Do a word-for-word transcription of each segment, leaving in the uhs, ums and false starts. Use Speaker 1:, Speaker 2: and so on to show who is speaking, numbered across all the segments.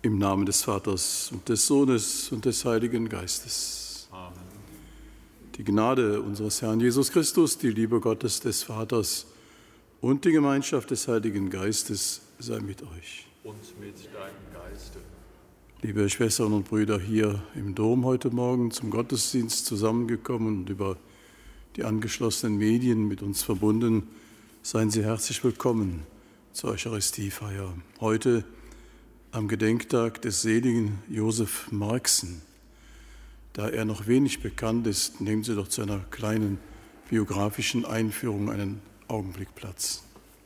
Speaker 1: Im Namen des Vaters und des Sohnes und des Heiligen Geistes.
Speaker 2: Amen.
Speaker 1: Die Gnade unseres Herrn Jesus Christus, die Liebe Gottes des Vaters und die Gemeinschaft des Heiligen Geistes sei mit euch.
Speaker 2: Und mit deinem Geiste.
Speaker 1: Liebe Schwestern und Brüder, hier im Dom heute Morgen zum Gottesdienst zusammengekommen und über die angeschlossenen Medien mit uns verbunden, seien Sie herzlich willkommen zur Eucharistiefeier. Heute am Gedenktag des seligen Josef Marxen. Da er noch wenig bekannt ist, nehmen Sie doch zu einer kleinen biografischen Einführung einen Augenblick Platz.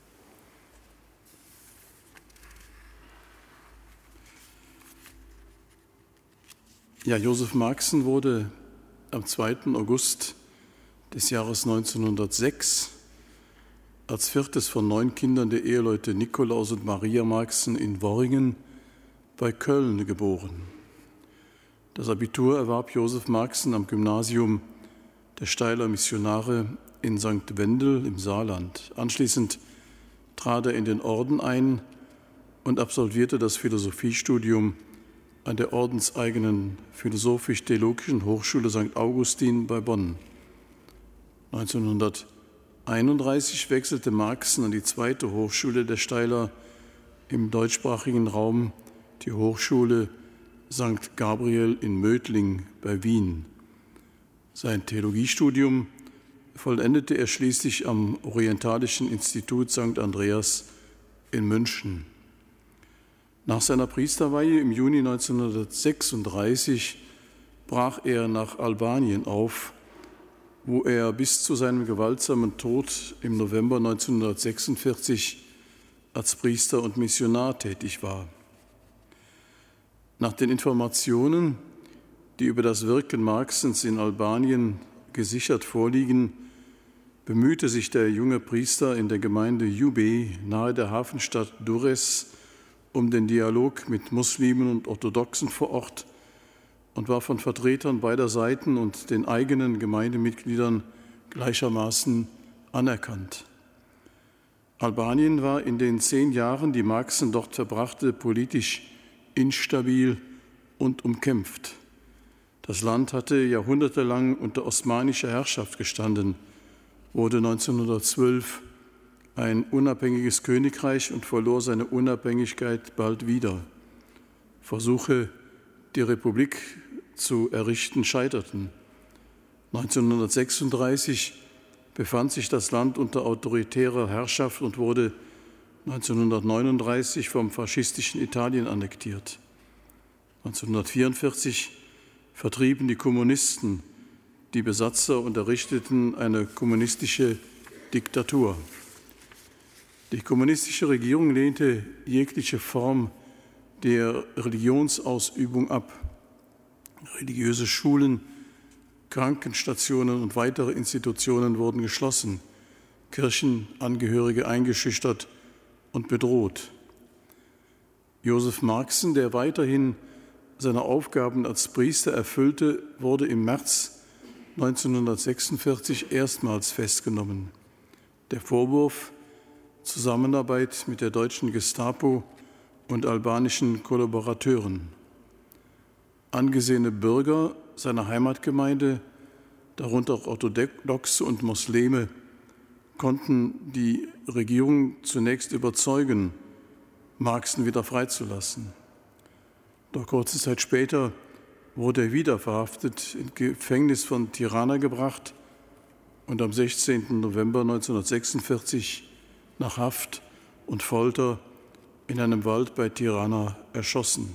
Speaker 1: Ja, Josef Marxen wurde am zweiten August des Jahres neunzehnhundertsechs als viertes von neun Kindern der Eheleute Nikolaus und Maria Marxen in Worringen bei Köln geboren. Das Abitur erwarb Josef Marxen am Gymnasium der Steiler Missionare in Sankt Wendel im Saarland. Anschließend trat er in den Orden ein und absolvierte das Philosophiestudium an der ordenseigenen Philosophisch-Theologischen Hochschule Sankt Augustin bei Bonn. neunzehnhunderteinunddreißig wechselte Marxen an die zweite Hochschule der Steiler im deutschsprachigen Raum, die Hochschule Sankt Gabriel in Mödling bei Wien. Sein Theologiestudium vollendete er schließlich am Orientalischen Institut Sankt Andreas in München. Nach seiner Priesterweihe im Juni neunzehnhundertsechsunddreißig brach er nach Albanien auf, wo er bis zu seinem gewaltsamen Tod im November neunzehnhundertsechsundvierzig als Priester und Missionar tätig war. Nach den Informationen, die über das Wirken Marxens in Albanien gesichert vorliegen, bemühte sich der junge Priester in der Gemeinde Jube nahe der Hafenstadt Durrës um den Dialog mit Muslimen und Orthodoxen vor Ort und war von Vertretern beider Seiten und den eigenen Gemeindemitgliedern gleichermaßen anerkannt. Albanien war in den zehn Jahren, die Marxen dort verbrachte, politisch instabil und umkämpft. Das Land hatte jahrhundertelang unter osmanischer Herrschaft gestanden, wurde neunzehnhundertzwölf ein unabhängiges Königreich und verlor seine Unabhängigkeit bald wieder. Versuche, die Republik zu errichten, scheiterten. neunzehnhundertsechsunddreißig befand sich das Land unter autoritärer Herrschaft und wurde neunzehnhundertneununddreißig vom faschistischen Italien annektiert. neunzehnhundertvierundvierzig vertrieben die Kommunisten die Besatzer und errichteten eine kommunistische Diktatur. Die kommunistische Regierung lehnte jegliche Form der Religionsausübung ab. Religiöse Schulen, Krankenstationen und weitere Institutionen wurden geschlossen, Kirchenangehörige eingeschüchtert und bedroht. Josef Marxen, der weiterhin seine Aufgaben als Priester erfüllte, wurde im März neunzehnhundertsechsundvierzig erstmals festgenommen. Der Vorwurf Zusammenarbeit mit der deutschen Gestapo und albanischen Kollaborateuren. Angesehene Bürger seiner Heimatgemeinde, darunter auch Orthodoxe und Muslime, konnten die Regierung zunächst überzeugen, Marxen wieder freizulassen. Doch kurze Zeit später wurde er wieder verhaftet, ins Gefängnis von Tirana gebracht und am sechzehnten November neunzehnhundertsechsundvierzig nach Haft und Folter in einem Wald bei Tirana erschossen.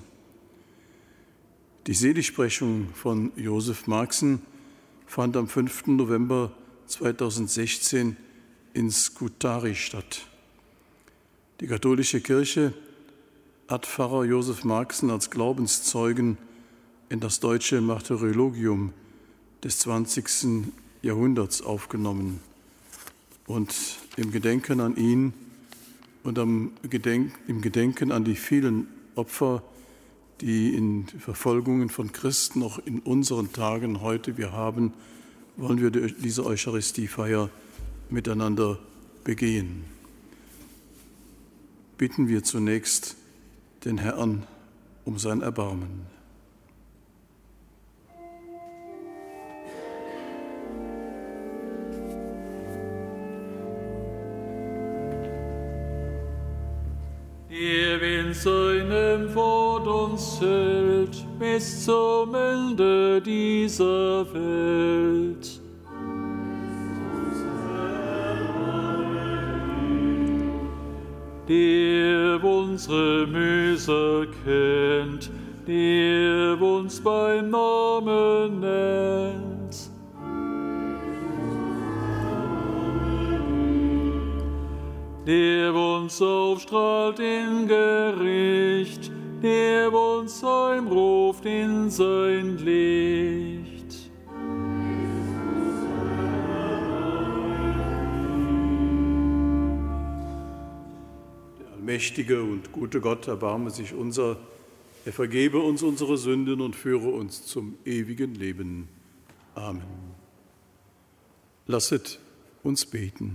Speaker 1: Die Seligsprechung von Josef Marxen fand am fünften November zweitausendsechzehn in Skutari statt. Die katholische Kirche hat Pfarrer Josef Marxen als Glaubenszeugen in das deutsche Martyrologium des zwanzigsten Jahrhunderts aufgenommen. Und im Gedenken an ihn und am Gedenk, im Gedenken an die vielen Opfer, die in Verfolgungen von Christen noch in unseren Tagen heute wir haben, wollen wir diese Eucharistiefeier miteinander begehen. Bitten wir zunächst den Herrn um sein Erbarmen.
Speaker 2: Der in seinem Wort uns hält, bis zum Ende dieser Welt. Der unsere Mühsal kennt, der uns beim Namen nennt. Der uns aufstrahlt in Gericht, der uns heimruft in sein Licht.
Speaker 1: Der allmächtige und gute Gott erbarme sich unser, er vergebe uns unsere Sünden und führe uns zum ewigen Leben. Amen. Lasset uns beten.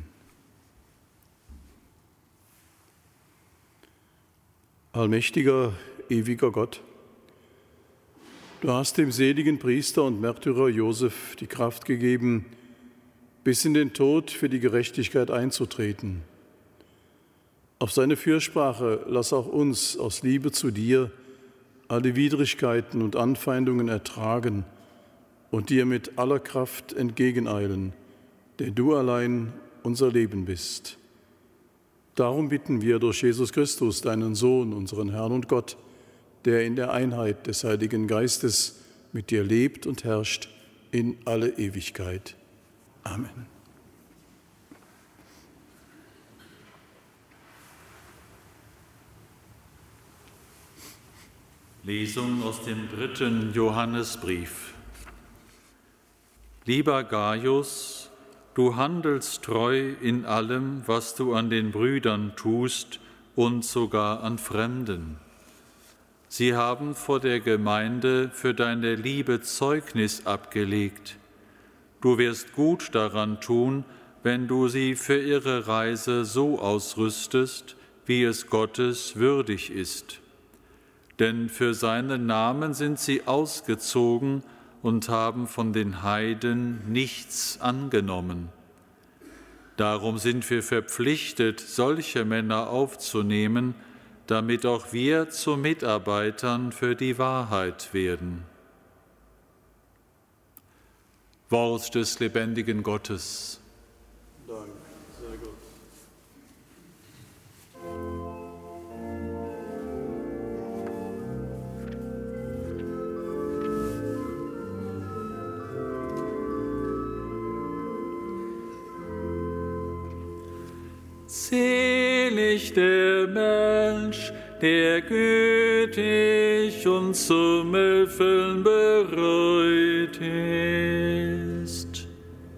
Speaker 1: Allmächtiger, ewiger Gott, du hast dem seligen Priester und Märtyrer Josef die Kraft gegeben, bis in den Tod für die Gerechtigkeit einzutreten. Auf seine Fürsprache lass auch uns aus Liebe zu dir alle Widrigkeiten und Anfeindungen ertragen und dir mit aller Kraft entgegeneilen, denn du allein unser Leben bist. Darum bitten wir durch Jesus Christus, deinen Sohn, unseren Herrn und Gott, der in der Einheit des Heiligen Geistes mit dir lebt und herrscht in alle Ewigkeit. Amen.
Speaker 2: Lesung aus dem dritten Johannesbrief. Lieber Gaius, du handelst treu in allem, was du an den Brüdern tust und sogar an Fremden. Sie haben vor der Gemeinde für deine Liebe Zeugnis abgelegt. Du wirst gut daran tun, wenn du sie für ihre Reise so ausrüstest, wie es Gottes würdig ist. Denn für seinen Namen sind sie ausgezogen und haben von den Heiden nichts angenommen. Darum sind wir verpflichtet, solche Männer aufzunehmen, damit auch wir zu Mitarbeitern für die Wahrheit werden. Wort des lebendigen Gottes.
Speaker 1: Dank sei Gott.
Speaker 2: Selig der Mensch, der gütig und zum Helfen bereit ist.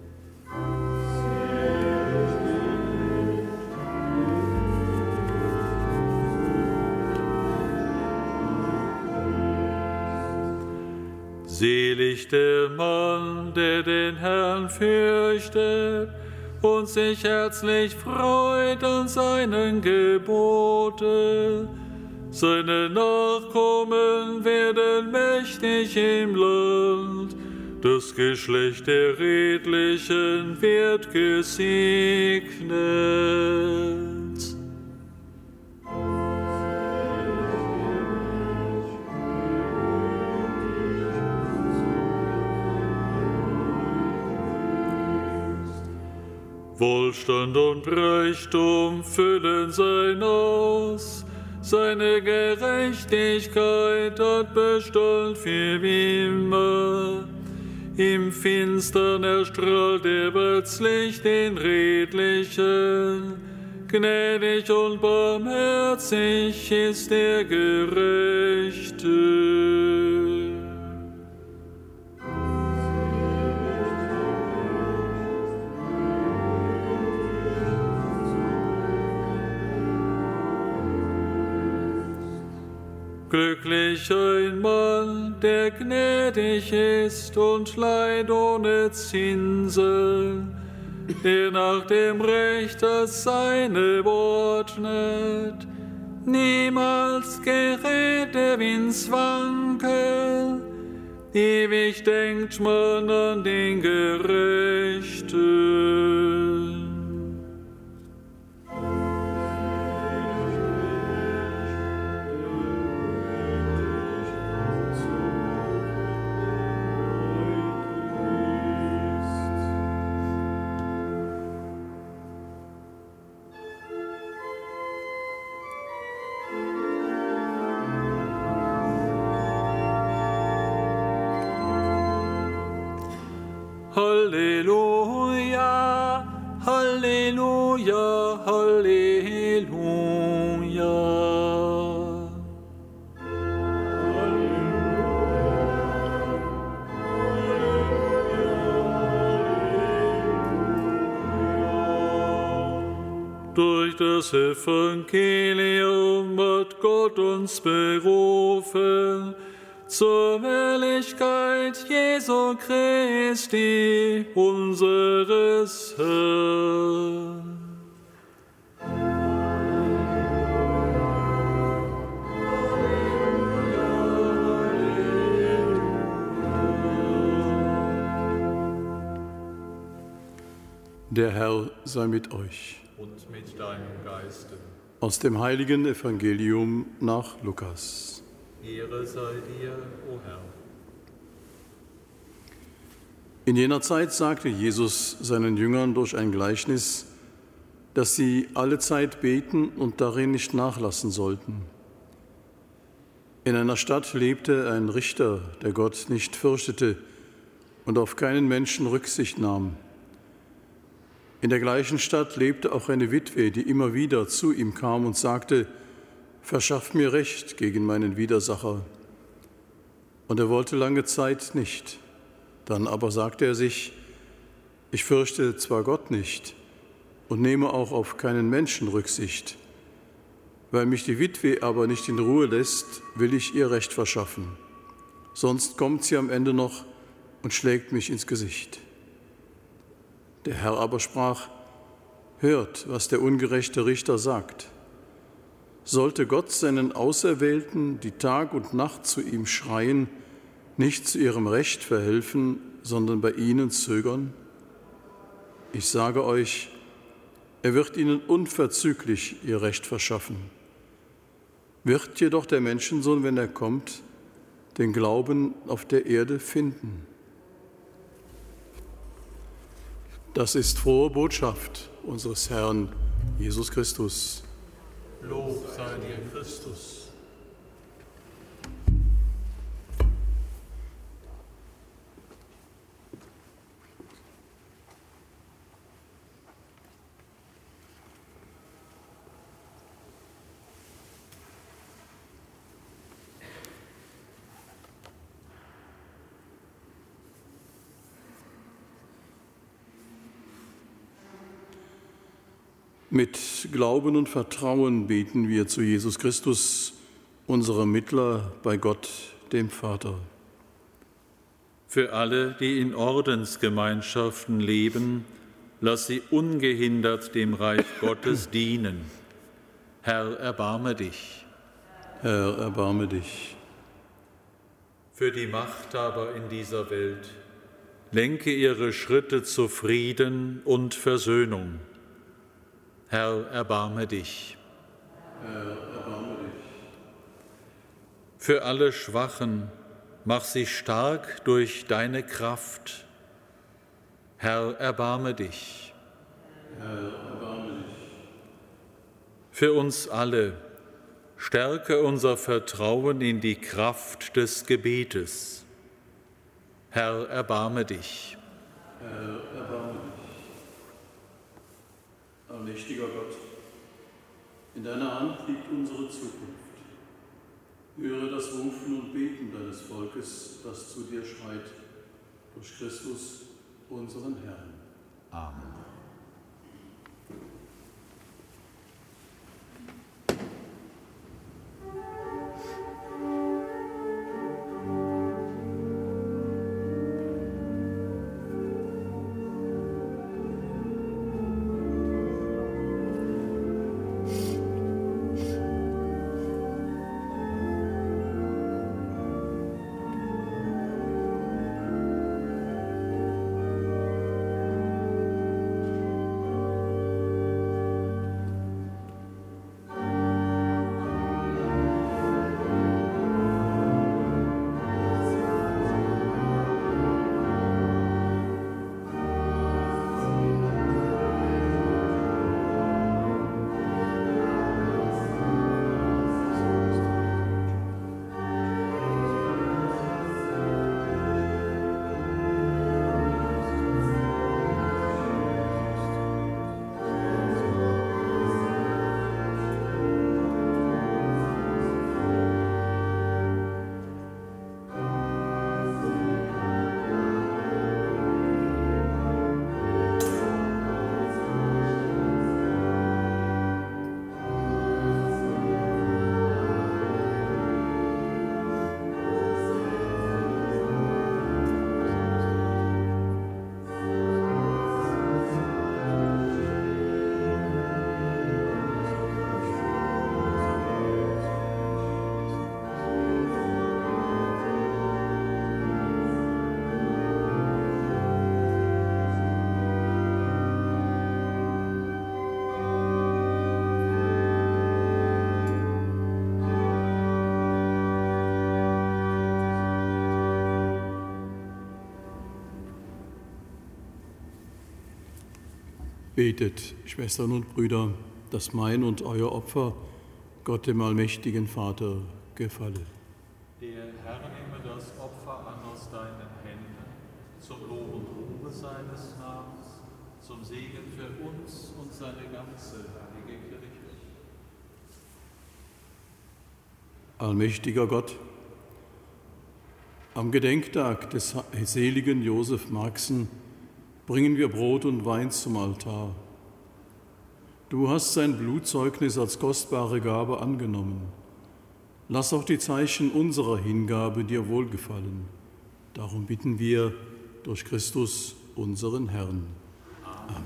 Speaker 2: Selig der Mann, der den Herrn fürchtet und sich herzlich freut an seinen Geboten. Seine Nachkommen werden mächtig im Land. Das Geschlecht der Redlichen wird gesegnet. Wohlstand und Reichtum füllen sein Haus, seine Gerechtigkeit hat Bestand für immer. Im Finstern erstrahlt er plötzlich den Redlichen, gnädig und barmherzig ist der Gerechte. Glücklich ein Mann, der gnädig ist und leiht ohne Zinsen, der nach dem Recht das Seine ordnet, niemals gerät der Wind's Wankel. Ewig denkt man an den Gerechten. Halleluja, Halleluja, Halleluja. Durch das Evangelium hat Gott uns berufen, zur Herrlichkeit Jesu Christi, unseres Herrn.
Speaker 1: Der Herr sei mit euch.
Speaker 2: Und mit deinem Geiste.
Speaker 1: Aus dem heiligen Evangelium nach Lukas.
Speaker 2: Ehre sei dir, o Herr.
Speaker 1: In jener Zeit sagte Jesus seinen Jüngern durch ein Gleichnis, dass sie alle Zeit beten und darin nicht nachlassen sollten. In einer Stadt lebte ein Richter, der Gott nicht fürchtete und auf keinen Menschen Rücksicht nahm. In der gleichen Stadt lebte auch eine Witwe, die immer wieder zu ihm kam und sagte: Verschaff mir Recht gegen meinen Widersacher. Und er wollte lange Zeit nicht. Dann aber sagte er sich: Ich fürchte zwar Gott nicht und nehme auch auf keinen Menschen Rücksicht. Weil mich die Witwe aber nicht in Ruhe lässt, will ich ihr Recht verschaffen. Sonst kommt sie am Ende noch und schlägt mich ins Gesicht. Der Herr aber sprach: Hört, was der ungerechte Richter sagt. Sollte Gott seinen Auserwählten, die Tag und Nacht zu ihm schreien, nicht zu ihrem Recht verhelfen, sondern bei ihnen zögern? Ich sage euch, er wird ihnen unverzüglich ihr Recht verschaffen. Wird jedoch der Menschensohn, wenn er kommt, den Glauben auf der Erde finden? Das ist frohe Botschaft unseres Herrn Jesus Christus.
Speaker 2: Lob sei dir, Christus.
Speaker 1: Mit Glauben und Vertrauen beten wir zu Jesus Christus, unserem Mittler bei Gott, dem Vater.
Speaker 2: Für alle, die in Ordensgemeinschaften leben, lass sie ungehindert dem Reich Gottes dienen. Herr, erbarme dich.
Speaker 1: Herr, erbarme dich.
Speaker 2: Für die Machthaber in dieser Welt, lenke ihre Schritte zu Frieden und Versöhnung. Herr, erbarme dich.
Speaker 1: Herr, erbarme dich.
Speaker 2: Für alle Schwachen, mach sie stark durch deine Kraft. Herr, erbarme dich.
Speaker 1: Herr, erbarme dich.
Speaker 2: Für uns alle, stärke unser Vertrauen in die Kraft des Gebetes. Herr, erbarme dich.
Speaker 1: Herr, erbarme dich. Allmächtiger Gott, in deiner Hand liegt unsere Zukunft. Höre das Rufen und Beten deines Volkes, das zu dir schreit, durch Christus, unseren Herrn.
Speaker 2: Amen.
Speaker 1: Betet, Schwestern und Brüder, dass mein und euer Opfer Gott dem allmächtigen Vater gefalle.
Speaker 2: Der Herr nehme das Opfer an aus deinen Händen, zum Lob und Ruhe seines Namens, zum Segen für uns und seine ganze heilige Kirche.
Speaker 1: Allmächtiger Gott, am Gedenktag des seligen Josef Marxen bringen wir Brot und Wein zum Altar. Du hast sein Blutzeugnis als kostbare Gabe angenommen. Lass auch die Zeichen unserer Hingabe dir wohlgefallen. Darum bitten wir durch Christus, unseren Herrn. Amen.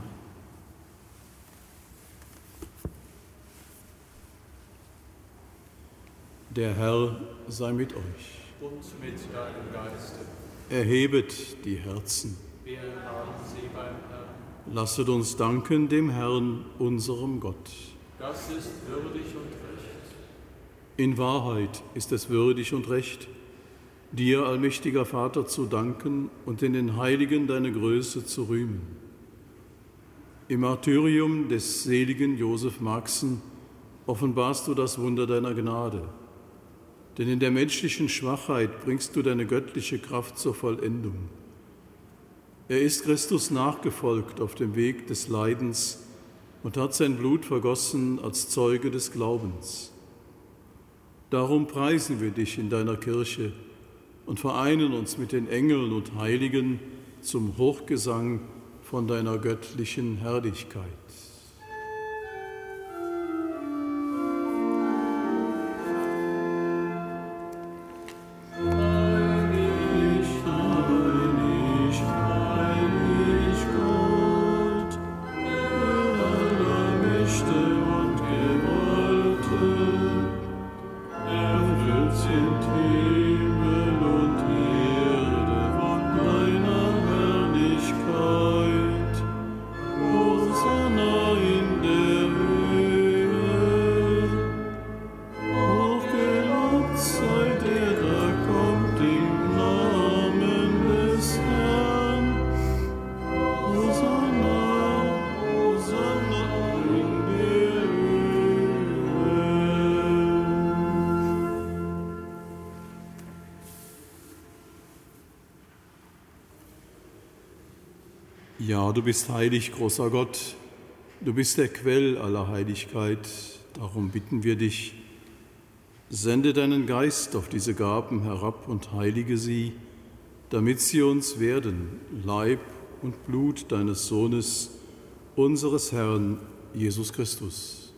Speaker 1: Der Herr sei mit euch.
Speaker 2: Und mit deinem Geiste.
Speaker 1: Erhebet die Herzen.
Speaker 2: Wir haben sie beim Herrn.
Speaker 1: Lasset uns danken dem Herrn, unserem Gott.
Speaker 2: Das ist würdig und recht.
Speaker 1: In Wahrheit ist es würdig und recht, dir, allmächtiger Vater, zu danken und in den Heiligen deine Größe zu rühmen. Im Martyrium des seligen Josef Marxen offenbarst du das Wunder deiner Gnade. Denn in der menschlichen Schwachheit bringst du deine göttliche Kraft zur Vollendung. Er ist Christus nachgefolgt auf dem Weg des Leidens und hat sein Blut vergossen als Zeuge des Glaubens. Darum preisen wir dich in deiner Kirche und vereinen uns mit den Engeln und Heiligen zum Hochgesang von deiner göttlichen Herrlichkeit. Ja, du bist heilig, großer Gott, du bist der Quell aller Heiligkeit, darum bitten wir dich, sende deinen Geist auf diese Gaben herab und heilige sie, damit sie uns werden, Leib und Blut deines Sohnes, unseres Herrn Jesus Christus.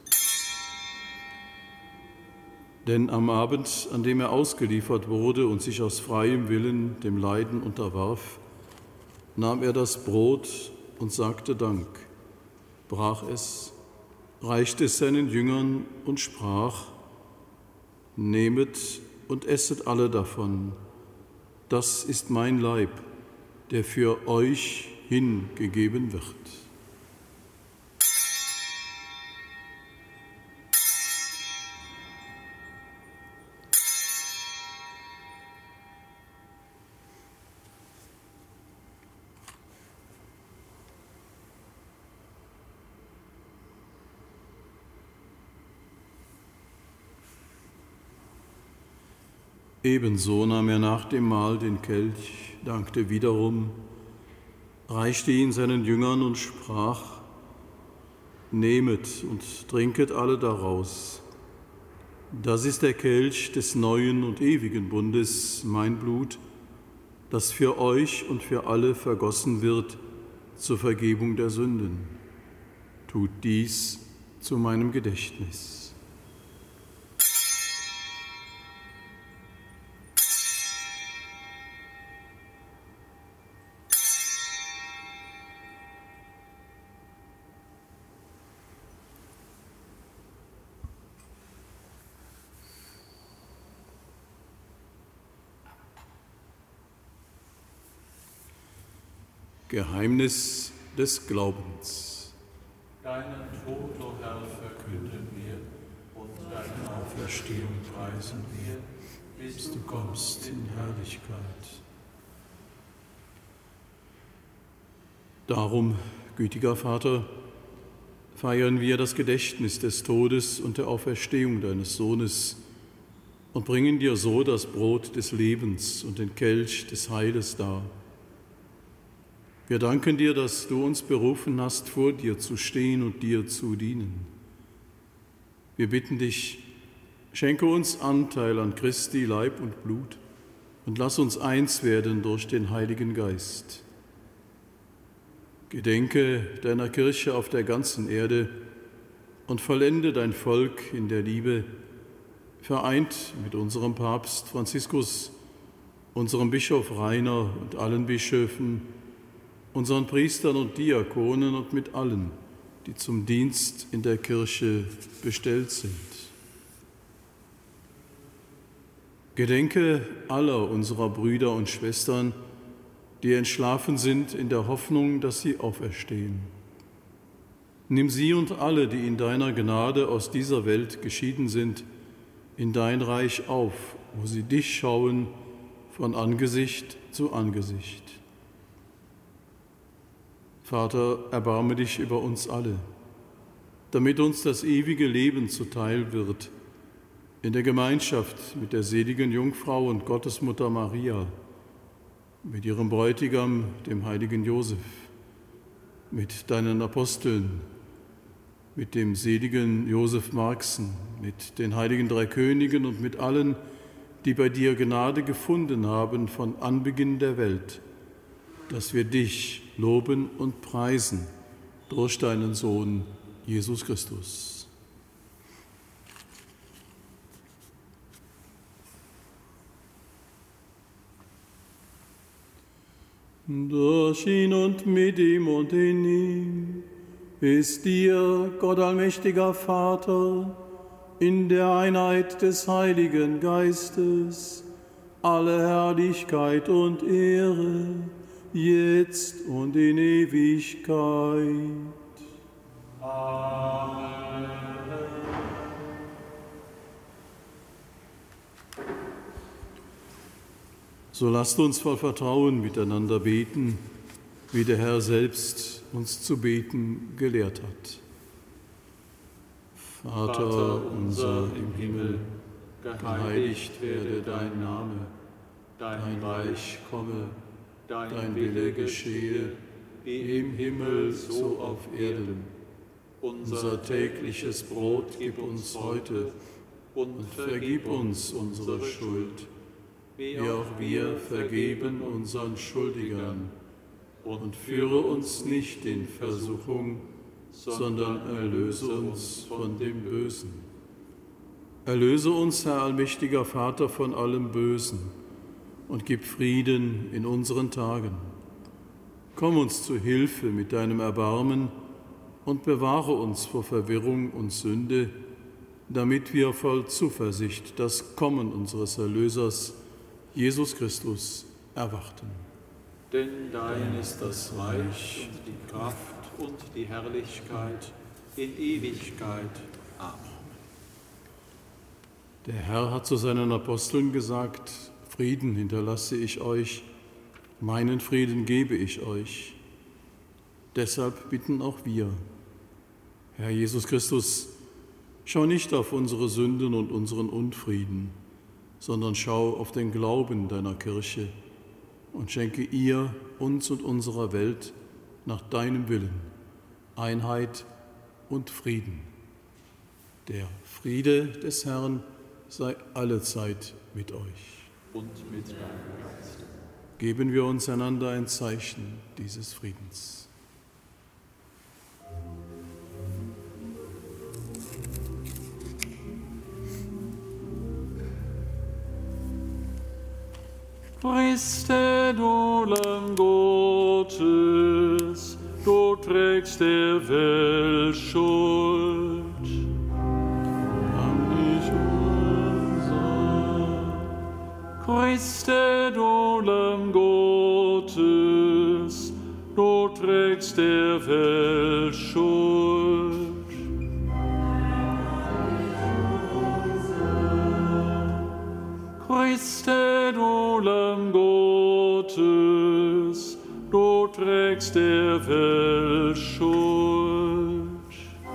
Speaker 1: Denn am Abend, an dem er ausgeliefert wurde und sich aus freiem Willen dem Leiden unterwarf, nahm er das Brot und sagte Dank, brach es, reichte es seinen Jüngern und sprach: Nehmet und esset alle davon, das ist mein Leib, der für euch hingegeben wird. Ebenso nahm er nach dem Mahl den Kelch, dankte wiederum, reichte ihn seinen Jüngern und sprach: Nehmet und trinket alle daraus. Das ist der Kelch des neuen und ewigen Bundes, mein Blut, das für euch und für alle vergossen wird zur Vergebung der Sünden. Tut dies zu meinem Gedächtnis. Geheimnis des Glaubens.
Speaker 2: Deinen Tod, o Herr, verkünden wir, und deine Auferstehung preisen wir, bis du kommst in Herrlichkeit.
Speaker 1: Darum, gütiger Vater, feiern wir das Gedächtnis des Todes und der Auferstehung deines Sohnes und bringen dir so das Brot des Lebens und den Kelch des Heiles dar. Wir danken dir, dass du uns berufen hast, vor dir zu stehen und dir zu dienen. Wir bitten dich, schenke uns Anteil an Christi Leib und Blut und lass uns eins werden durch den Heiligen Geist. Gedenke deiner Kirche auf der ganzen Erde und vollende dein Volk in der Liebe, vereint mit unserem Papst Franziskus, unserem Bischof Rainer und allen Bischöfen, unseren Priestern und Diakonen und mit allen, die zum Dienst in der Kirche bestellt sind. Gedenke aller unserer Brüder und Schwestern, die entschlafen sind in der Hoffnung, dass sie auferstehen. Nimm sie und alle, die in deiner Gnade aus dieser Welt geschieden sind, in dein Reich auf, wo sie dich schauen von Angesicht zu Angesicht. Vater, erbarme dich über uns alle, damit uns das ewige Leben zuteil wird, in der Gemeinschaft mit der seligen Jungfrau und Gottesmutter Maria, mit ihrem Bräutigam, dem heiligen Josef, mit deinen Aposteln, mit dem seligen Josef Marxen, mit den heiligen drei Königen und mit allen, die bei dir Gnade gefunden haben von Anbeginn der Welt, dass wir dich loben und preisen durch deinen Sohn Jesus Christus. Durch ihn und mit ihm und in ihm ist dir, Gott allmächtiger Vater, in der Einheit des Heiligen Geistes alle Herrlichkeit und Ehre, jetzt und in Ewigkeit. Amen. So lasst uns voll Vertrauen miteinander beten, wie der Herr selbst uns zu beten gelehrt hat. Vater unser im Himmel, geheiligt werde dein Name, dein Reich komme, dein Wille geschehe, wie im Himmel so auf Erden. Unser tägliches Brot gib uns heute und vergib uns unsere Schuld, wie auch wir vergeben unseren Schuldigern. Und führe uns nicht in Versuchung, sondern erlöse uns von dem Bösen. Erlöse uns, Herr allmächtiger Vater, von allem Bösen und gib Frieden in unseren Tagen. Komm uns zu Hilfe mit deinem Erbarmen und bewahre uns vor Verwirrung und Sünde, damit wir voll Zuversicht das Kommen unseres Erlösers, Jesus Christus, erwarten.
Speaker 2: Denn dein ist das Reich und die Kraft und die Herrlichkeit in Ewigkeit. Amen.
Speaker 1: Der Herr hat zu seinen Aposteln gesagt: Frieden hinterlasse ich euch, meinen Frieden gebe ich euch. Deshalb bitten auch wir: Herr Jesus Christus, schau nicht auf unsere Sünden und unseren Unfrieden, sondern schau auf den Glauben deiner Kirche und schenke ihr, uns und unserer Welt nach deinem Willen Einheit und Frieden. Der Friede des Herrn sei allezeit mit euch.
Speaker 2: Und mit deinem Geist.
Speaker 1: Geben wir uns einander ein Zeichen dieses Friedens.
Speaker 2: Christe, du Lamm Gottes, du trägst der Welt Schuld. An dich unser. Christe, du Lamm Gottes, du trägst der Welt Schuld. Christe, du Lamm Gottes, du trägst der Welt Schuld.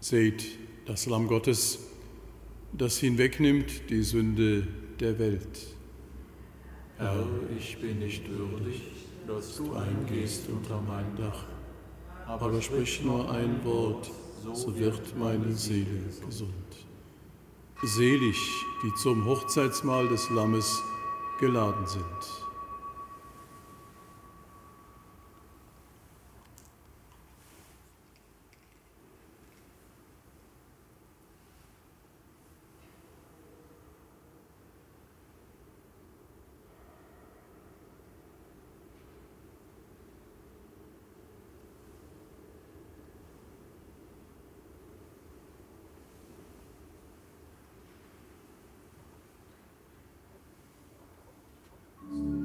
Speaker 1: Seht das Lamm Gottes, das hinwegnimmt die Sünde der Welt.
Speaker 2: Herr, ich bin nicht würdig, dass du eingehst unter mein Dach,
Speaker 1: Aber sprich nur ein Wort, so wird meine Seele gesund. Selig, die zum Hochzeitsmahl des Lammes geladen sind.
Speaker 3: Thank you.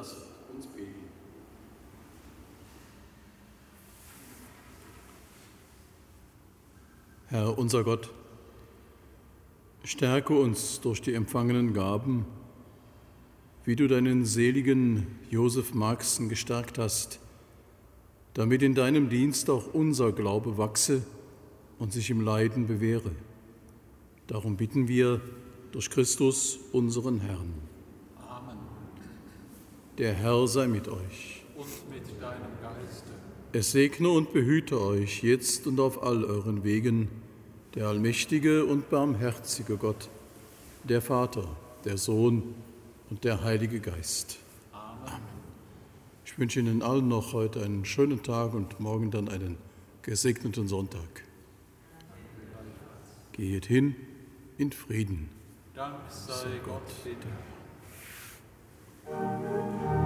Speaker 1: Lasst uns beten. Herr unser Gott, stärke uns durch die empfangenen Gaben, wie du deinen seligen Josef Marxen gestärkt hast, damit in deinem Dienst auch unser Glaube wachse und sich im Leiden bewähre. Darum bitten wir durch Christus, unseren Herrn.
Speaker 2: Amen.
Speaker 1: Der Herr sei mit euch.
Speaker 2: Und mit deinem Geiste.
Speaker 1: Es segne und behüte euch jetzt und auf all euren Wegen der allmächtige und barmherzige Gott, der Vater, der Sohn und der Heilige Geist.
Speaker 2: Amen.
Speaker 1: Ich wünsche Ihnen allen noch heute einen schönen Tag und morgen dann einen gesegneten Sonntag. Geht hin in Frieden.
Speaker 2: Dank sei Gott, bitte.